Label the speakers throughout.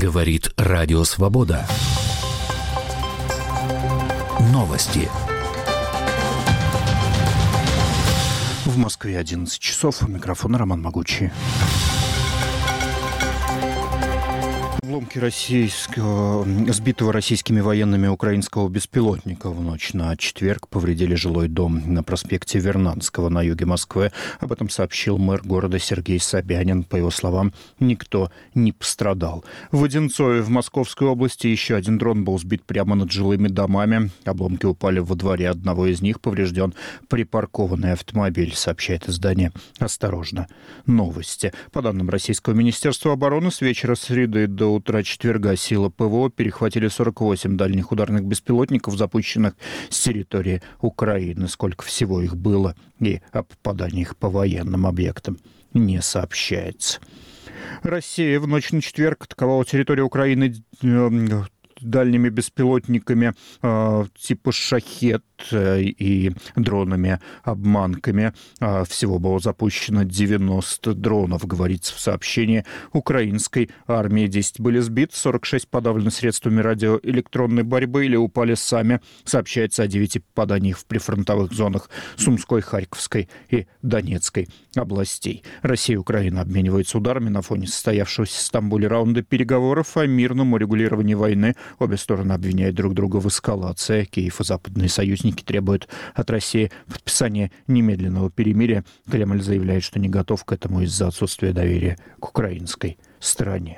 Speaker 1: Говорит Радио Свобода. Новости.
Speaker 2: В Москве 11 часов. У микрофона Роман Могучий. Обломки сбитого российскими военными украинского беспилотника в ночь на четверг повредили жилой дом на проспекте Вернадского на юге Москвы. Об этом сообщил мэр города Сергей Собянин. По его словам, никто не пострадал. В Одинцове в Московской области еще один дрон был сбит прямо над жилыми домами. Обломки упали во дворе одного из них. Поврежден припаркованный автомобиль, сообщает издание «Осторожно! Новости». По данным Российского министерства обороны, с вечера среды до утра четверга силы ПВО перехватили 48 дальних ударных беспилотников, запущенных с территории Украины. Сколько всего их было и о попаданиях по военным объектам не сообщается. Россия в ночь на четверг атаковала территорию Украины дальними беспилотниками типа «Шахед» и дронами-обманками. Всего было запущено 90 дронов, говорится в сообщении украинской армии. 10 были сбиты, 46 подавлены средствами радиоэлектронной борьбы или упали сами. Сообщается о 9 попаданиях в прифронтовых зонах Сумской, Харьковской и Донецкой областей. Россия и Украина обмениваются ударами на фоне состоявшегося в Стамбуле раунда переговоров о мирном урегулировании войны. Обе стороны обвиняют друг друга в эскалации. Киев и западные союзники требуют от России подписания немедленного перемирия. Кремль заявляет, что не готов к этому из-за отсутствия доверия к украинской стороне.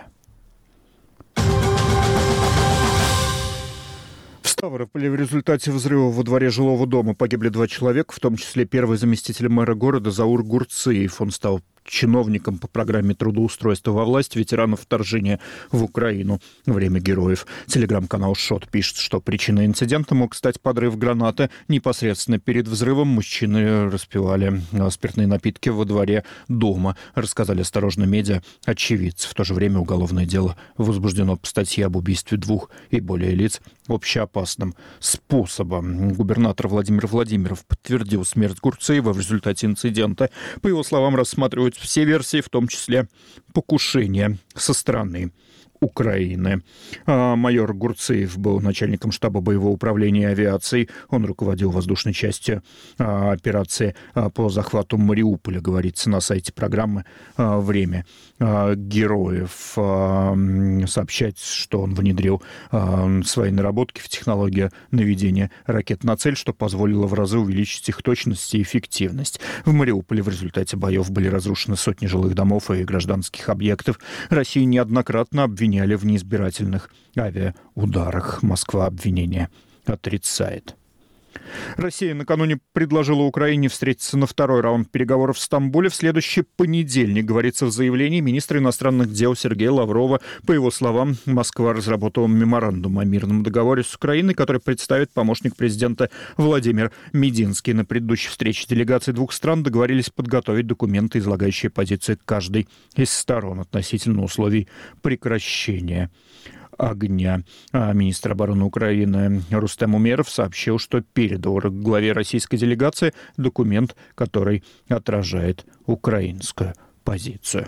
Speaker 2: В Ставрополе в результате взрыва во дворе жилого дома погибли 2 человека, в том числе первый заместитель мэра города Заур Гурциев. Он стал чиновником по программе трудоустройства во власть ветеранов вторжения в Украину. Время героев. Телеграм-канал «Шот» пишет, что причиной инцидента мог стать подрыв гранаты. Непосредственно перед взрывом мужчины распивали спиртные напитки во дворе дома. Рассказали «Осторожно медиа» очевидцы. В то же время уголовное дело возбуждено по статье об убийстве 2 и более лиц общеопасным способом. Губернатор Владимир Владимиров подтвердил смерть Гурциева в результате инцидента. По его словам, рассматривают все версии, в том числе покушение со стороны Украины. Майор Гурциев был начальником штаба боевого управления авиацией. Он руководил воздушной частью операции по захвату Мариуполя, говорится на сайте программы «Время героев». Сообщается, что он внедрил свои наработки в технологию наведения ракет на цель, что позволило в разы увеличить их точность и эффективность. В Мариуполе в результате боев были разрушены сотни жилых домов и гражданских объектов. Россию неоднократно обвиняли в неизбирательных авиаударах. Москва обвинения отрицает. Россия накануне предложила Украине встретиться на второй раунд переговоров в Стамбуле в следующий понедельник, говорится в заявлении министра иностранных дел Сергея Лаврова. По его словам, Москва разработала меморандум о мирном договоре с Украиной, который представит помощник президента Владимир Мединский. На предыдущей встрече делегаций 2 стран договорились подготовить документы, излагающие позиции каждой из сторон относительно условий прекращения огня. Министр обороны Украины Рустем Умеров сообщил, что передал главе российской делегации документ, который отражает украинскую позицию.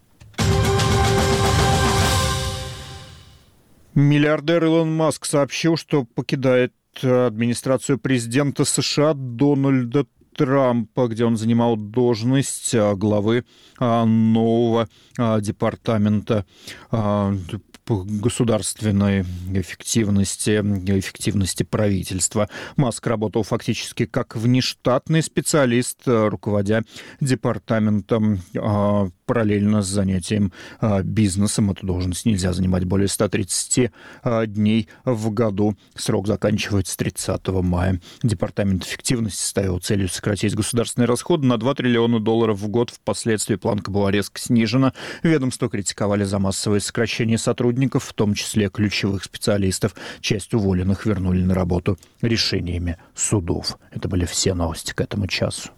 Speaker 2: Миллиардер Илон Маск сообщил, что покидает администрацию президента США Дональда Трампа, где он занимал должность главы нового департамента государственной эффективности правительства. Маск работал фактически как внештатный специалист, руководя департаментом параллельно с занятием бизнесом. Эту должность нельзя занимать более 130 дней в году. Срок заканчивается 30 мая. Департамент эффективности ставил целью сократить государственные расходы на $2 триллиона в год. Впоследствии планка была резко снижена. Ведомство критиковали за массовое сокращение сотрудников, в том числе ключевых специалистов. Часть уволенных вернули на работу решениями судов. Это были все новости к этому часу.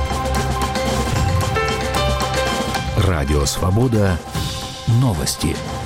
Speaker 1: Радио Свобода. Новости.